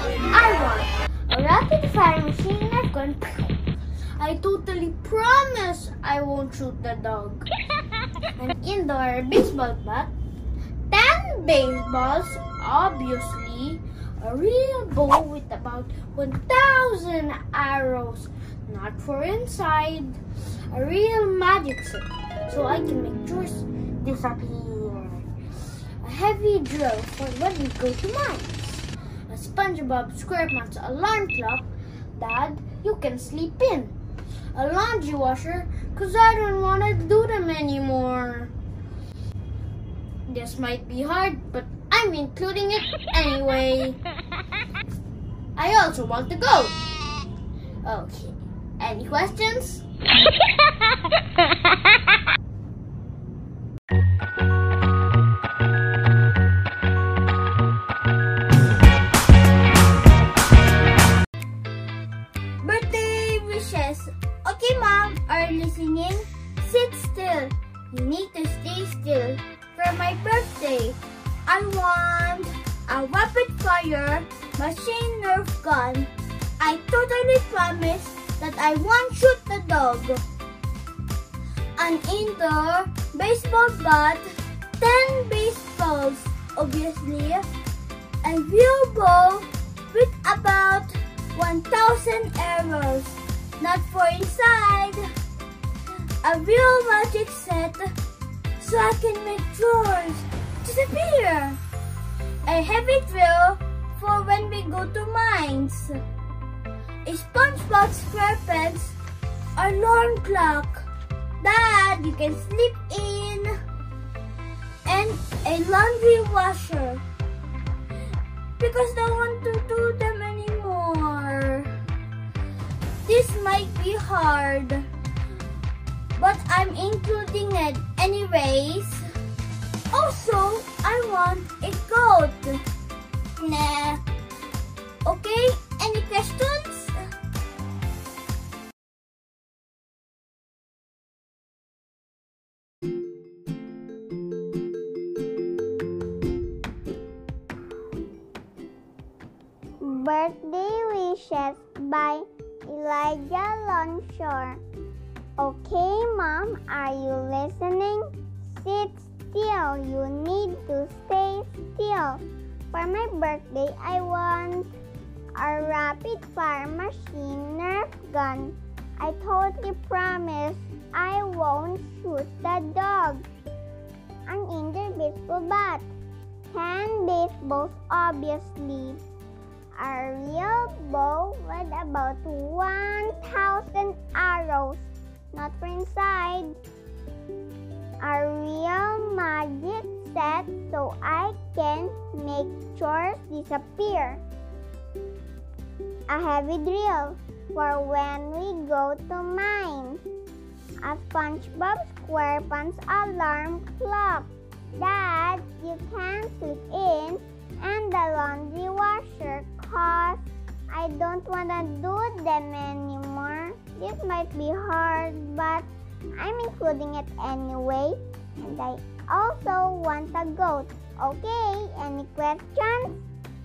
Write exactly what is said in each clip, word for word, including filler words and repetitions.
I want a rapid fire machine Nerf gun. I totally promise I won't shoot the dog. An indoor baseball bat. ten baseballs, obviously. A real bow with about one thousand arrows. Not for inside. A real magic set so I can make chores disappear. A heavy drill for when we go to mines. A SpongeBob SquarePants alarm clock that you can sleep in. A laundry washer because I don't want to do them anymore. This might be hard, but I'm including it anyway. I also want the goat. Okay, any questions? Birthday wishes. Okay, Mom, are you listening? Sit still. You need to stay still. For my birthday, I want a rapid fire machine Nerf gun. I totally promise that I won't shoot the dog. An indoor baseball bat, ten baseballs, obviously. A real bow with about one thousand arrows, not for inside. A real magic set so I can make chores disappear. A heavy drill for when we go to mines. A SpongeBob SquarePants alarm clock that you can sleep in. And a laundry washer because I don't want to do them anymore. This might be hard, but I'm including it anyways. Also, I want a goat. Nah. Okay, any questions? Birthday wishes by Elijah Longshore. Okay, Mom, are you listening? Sit still. You need to stay still. For my birthday, I want a rapid fire machine Nerf gun. I totally promise I won't shoot the dog. An indoor baseball bat. ten baseballs, obviously. A real bow with about one thousand arrows, not for inside. A real magic set so I can make chores disappear. A heavy drill for when we go to mines. A SpongeBob SquarePants alarm clock that you can sleep in. And the laundry washer cause I don't want to do them anymore. This might be hard, but I'm including it anyway. And I also want a goat. Okay, any questions?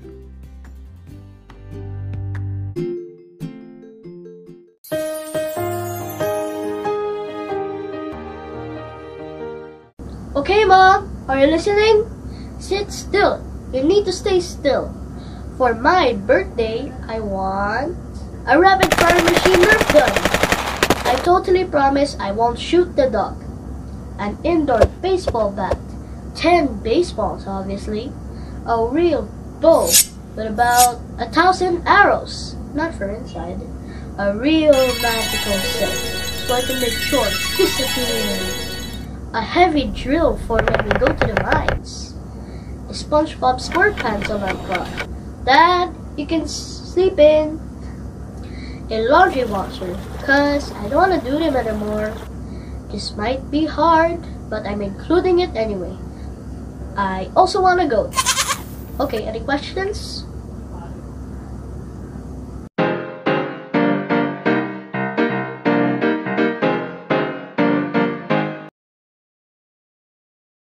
Okay, Mom, are you listening? Sit still. You need to stay still. For my birthday, I want a rapid fire machine Nerf gun. I totally promise I won't shoot the dog. An indoor baseball bat. ten baseballs, obviously. A real bow with about a thousand arrows. Not for inside. A real magical set so I can make chores disappear. A heavy drill for when we go to the mines. A SpongeBob SquarePants alarm clock that you can sleep in. A laundry washer because I don't want to do them anymore. This might be hard, but I'm including it anyway. I also want to go. Okay, any questions?